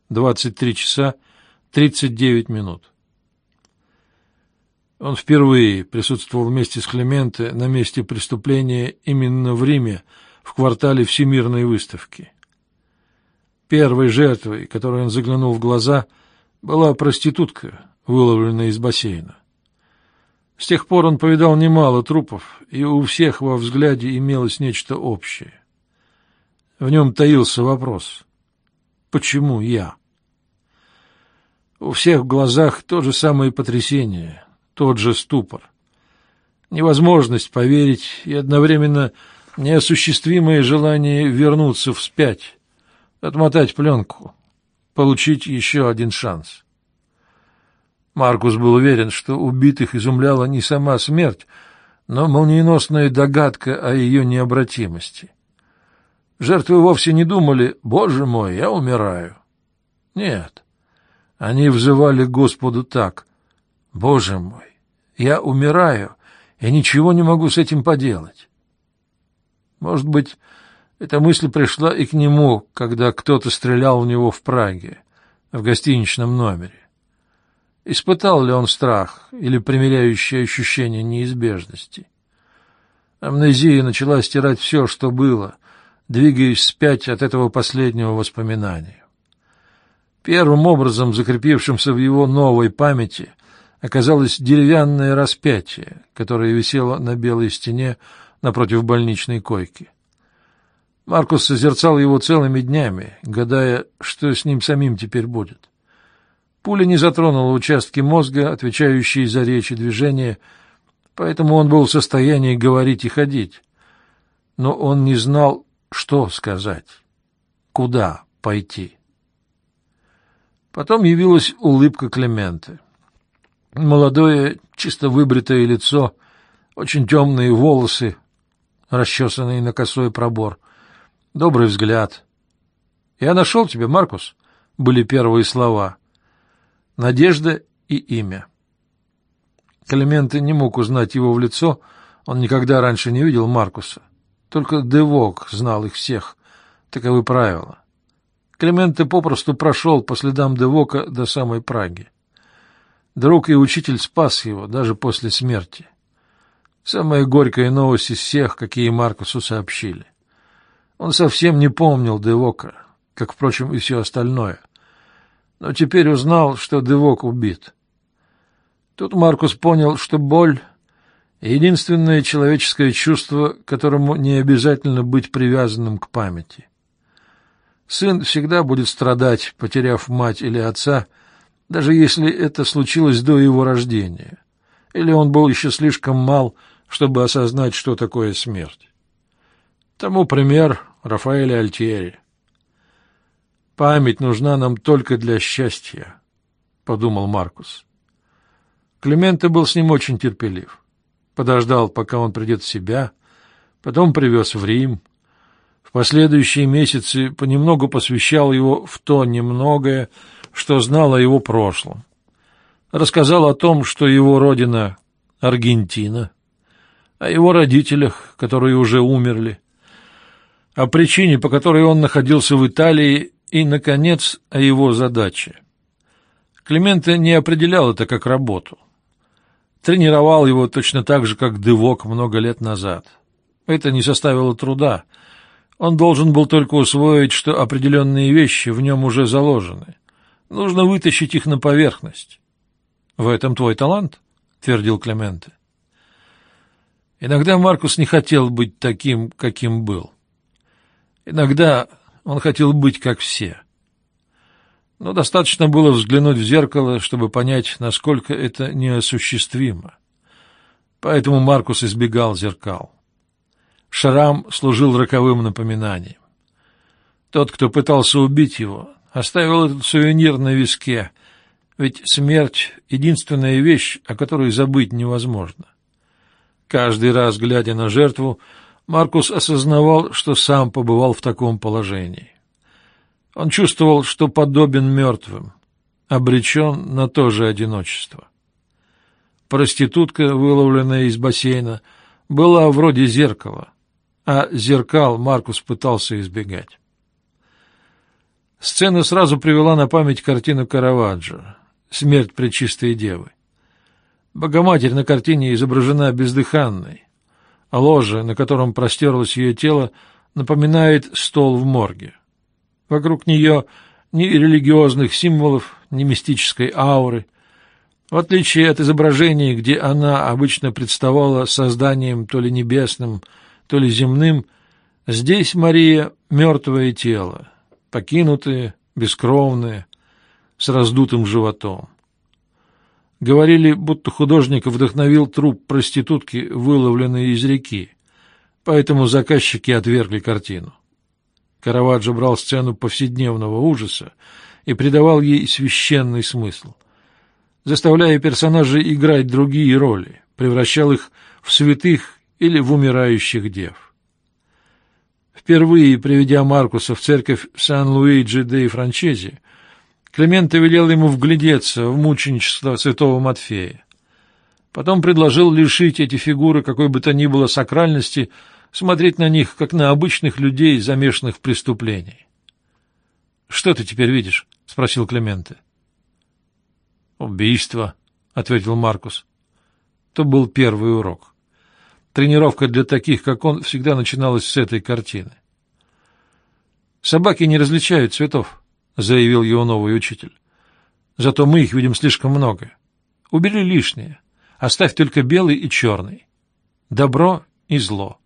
23 часа 39 минут. Он впервые присутствовал вместе с Клементе на месте преступления именно в Риме, в квартале Всемирной выставки. Первой жертвой, которой он заглянул в глаза, была проститутка, выловленная из бассейна. С тех пор он повидал немало трупов, и у всех во взгляде имелось нечто общее. В нем таился вопрос: почему я? У всех в глазах то же самое потрясение, тот же ступор. Невозможность поверить и одновременно неосуществимое желание вернуться вспять, отмотать пленку, получить еще один шанс. Маркус был уверен, что убитых изумляла не сама смерть, но молниеносная догадка о ее необратимости. Жертвы вовсе не думали: «Боже мой, я умираю». Нет, они взывали Господу так: «Боже мой, я умираю, и ничего не могу с этим поделать». Может быть, эта мысль пришла и к нему, когда кто-то стрелял в него в Праге, в гостиничном номере. Испытал ли он страх или примиряющее ощущение неизбежности? Амнезия начала стирать все, что было, двигаясь вспять от этого последнего воспоминания. Первым образом, закрепившимся в его новой памяти, оказалось деревянное распятие, которое висело на белой стене напротив больничной койки. Маркус созерцал его целыми днями, гадая, что с ним самим теперь будет. Пуля не затронула участки мозга, отвечающие за речь и движение, поэтому он был в состоянии говорить и ходить. Но он не знал, что сказать, куда пойти. Потом явилась улыбка Клементе. Молодое, чисто выбритое лицо, очень темные волосы, расчесанные на косой пробор, добрый взгляд. «Я нашел тебя, Маркус», — были первые слова. Надежда и имя. Клементе не мог узнать его в лицо, он никогда раньше не видел Маркуса. Только де Вок знал их всех, таковы правила. Клементе попросту прошел по следам де Вока до самой Праги. Друг и учитель спас его даже после смерти. Самая горькая новость из всех, какие Маркусу сообщили. Он совсем не помнил де Вока, как, впрочем, и все остальное. Но теперь узнал, что де Вок убит. Тут Маркус понял, что боль — единственное человеческое чувство, которому не обязательно быть привязанным к памяти. Сын всегда будет страдать, потеряв мать или отца, даже если это случилось до его рождения, или он был еще слишком мал, чтобы осознать, что такое смерть. Тому пример Рафаэль Альтьери. «Память нужна нам только для счастья», — подумал Маркус. Клементе был с ним очень терпелив. Подождал, пока он придет в себя, потом привез в Рим. В последующие месяцы понемногу посвящал его в то немногое, что знал о его прошлом. Рассказал о том, что его родина — Аргентина, о его родителях, которые уже умерли, о причине, по которой он находился в Италии, и, наконец, о его задаче. Клементе не определял это как работу. Тренировал его точно так же, как де Вок много лет назад. Это не составило труда. Он должен был только усвоить, что определенные вещи в нем уже заложены. Нужно вытащить их на поверхность. — В этом твой талант? — твердил Клементе. Иногда Маркус не хотел быть таким, каким был. Иногда он хотел быть как все. Но достаточно было взглянуть в зеркало, чтобы понять, насколько это неосуществимо. Поэтому Маркус избегал зеркал. Шрам служил роковым напоминанием. Тот, кто пытался убить его, оставил этот сувенир на виске, ведь смерть — единственная вещь, о которой забыть невозможно. Каждый раз, глядя на жертву, Маркус осознавал, что сам побывал в таком положении. Он чувствовал, что подобен мертвым, обречен на то же одиночество. Проститутка, выловленная из бассейна, была вроде зеркала, а зеркал Маркус пытался избегать. Сцена сразу привела на память картину Караваджо «Смерть Пречистой Девы». Богоматерь на картине изображена бездыханной, а ложе, на котором простерлось ее тело, напоминает стол в морге. Вокруг нее ни религиозных символов, ни мистической ауры. В отличие от изображений, где она обычно представала созданием то ли небесным, то ли земным, здесь Мария — мертвое тело, покинутое, бескровное, с раздутым животом. Говорили, будто художник вдохновил труп проститутки, выловленный из реки, поэтому заказчики отвергли картину. Караваджо брал сцену повседневного ужаса и придавал ей священный смысл, заставляя персонажей играть другие роли, превращал их в святых или в умирающих дев. Впервые приведя Маркуса в церковь Сан-Луиджи-де-Франчези, Клименте велел ему вглядеться в мученичество святого Матфея. Потом предложил лишить эти фигуры какой бы то ни было сакральности, смотреть на них, как на обычных людей, замешанных в преступлении. — Что ты теперь видишь? — спросил Клименте. — Убийство, — ответил Маркус. То был первый урок. Тренировка для таких, как он, всегда начиналась с этой картины. — Собаки не различают цветов, — заявил его новый учитель. — Зато мы их видим слишком много. Убери лишнее, оставь только белый и черный. Добро и зло.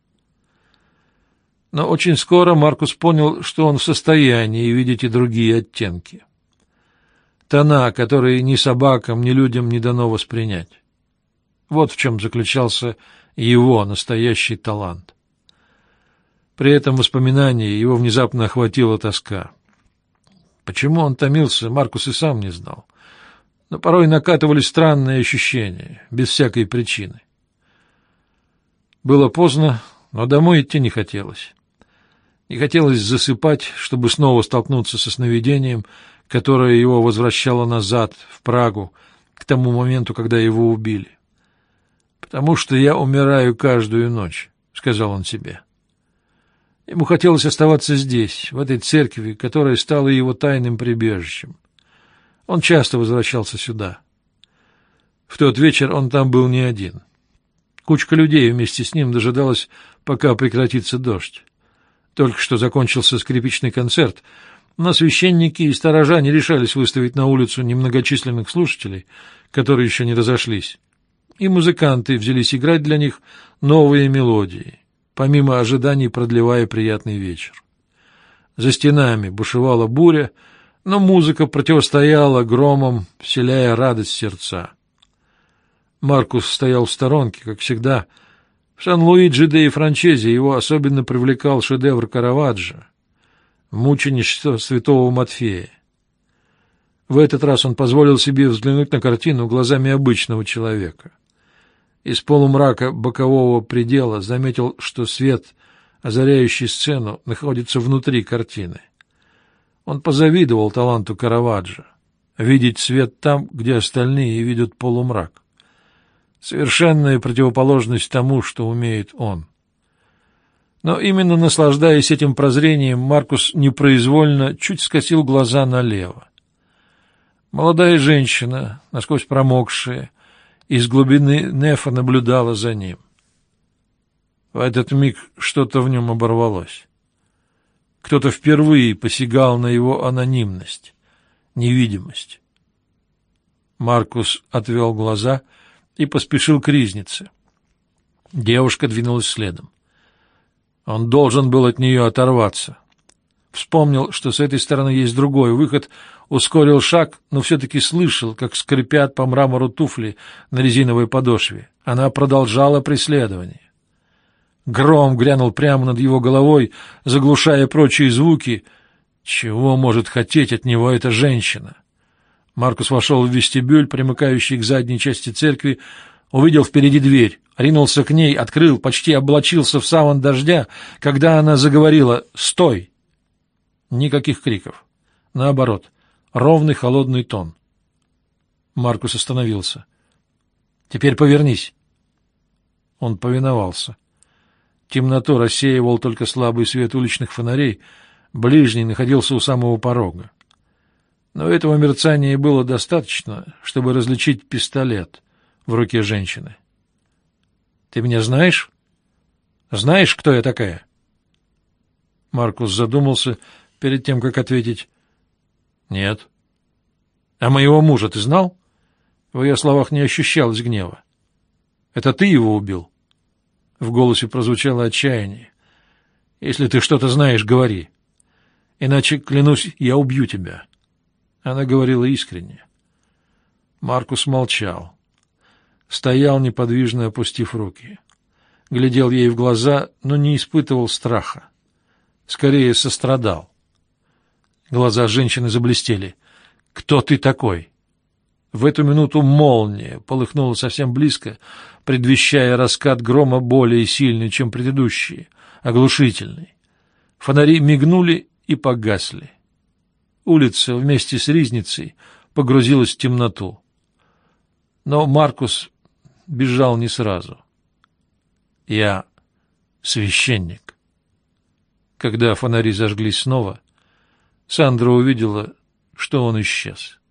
Но очень скоро Маркус понял, что он в состоянии видеть и другие оттенки. Тона, которые ни собакам, ни людям не дано воспринять. Вот в чем заключался его настоящий талант. При этом воспоминании его внезапно охватила тоска. Почему он томился, Маркус и сам не знал. Но порой накатывались странные ощущения, без всякой причины. Было поздно, но домой идти не хотелось. Не хотелось засыпать, чтобы снова столкнуться со сновидением, которое его возвращало назад, в Прагу, к тому моменту, когда его убили. «Потому что я умираю каждую ночь», — сказал он себе. Ему хотелось оставаться здесь, в этой церкви, которая стала его тайным прибежищем. Он часто возвращался сюда. В тот вечер он там был не один. Кучка людей вместе с ним дожидалась, пока прекратится дождь. Только что закончился скрипичный концерт, но священники и сторожа не решались выставить на улицу немногочисленных слушателей, которые еще не разошлись. И музыканты взялись играть для них новые мелодии, помимо ожиданий продлевая приятный вечер. За стенами бушевала буря, но музыка противостояла громом, вселяя радость в сердца. Маркус стоял в сторонке, как всегда. В Сан-Луиджи-де-Франчези его особенно привлекал шедевр Караваджо «Мученичество святого Матфея». В этот раз он позволил себе взглянуть на картину глазами обычного человека. Из полумрака бокового предела заметил, что свет, озаряющий сцену, находится внутри картины. Он позавидовал таланту Караваджо — видеть свет там, где остальные видят полумрак. Совершенная противоположность тому, что умеет он. Но именно наслаждаясь этим прозрением, Маркус непроизвольно чуть скосил глаза налево. Молодая женщина, насквозь промокшая, из глубины нефа наблюдала за ним. В этот миг что-то в нем оборвалось. Кто-то впервые посягал на его анонимность, невидимость. Маркус отвел глаза и поспешил к ризнице. Девушка двинулась следом. Он должен был от нее оторваться. Вспомнил, что с этой стороны есть другой выход, ускорил шаг, но все-таки слышал, как скрипят по мрамору туфли на резиновой подошве. Она продолжала преследование. Гром грянул прямо над его головой, заглушая прочие звуки. Чего может хотеть от него эта женщина? Маркус вошел в вестибюль, примыкающий к задней части церкви, увидел впереди дверь, ринулся к ней, открыл, почти облачился в саван дождя, когда она заговорила «Стой!». Никаких криков. Наоборот, ровный холодный тон. Маркус остановился. «Теперь повернись». Он повиновался. Темноту рассеивал только слабый свет уличных фонарей, Ближний находился у самого порога. Но этого мерцания было достаточно, чтобы различить пистолет в руке женщины. «Ты меня знаешь? Знаешь, кто я такая?» Маркус задумался перед тем, как ответить. «Нет». «А моего мужа ты знал?» В ее словах не ощущалось гнева. «Это ты его убил?» В голосе прозвучало отчаяние. «Если ты что-то знаешь, говори. Иначе, клянусь, я убью тебя». Она говорила искренне. Маркус молчал. Стоял, неподвижно опустив руки. Глядел ей в глаза, но не испытывал страха. Скорее, сострадал. Глаза женщины заблестели. «Кто ты такой?» В эту минуту молния полыхнула совсем близко, предвещая раскат грома более сильный, чем предыдущие, оглушительный. Фонари мигнули и погасли. Улица вместе с ризницей погрузилась в темноту. Но Маркус бежал не сразу. «Я священник». Когда фонари зажглись снова, Сандра увидела, что он исчез.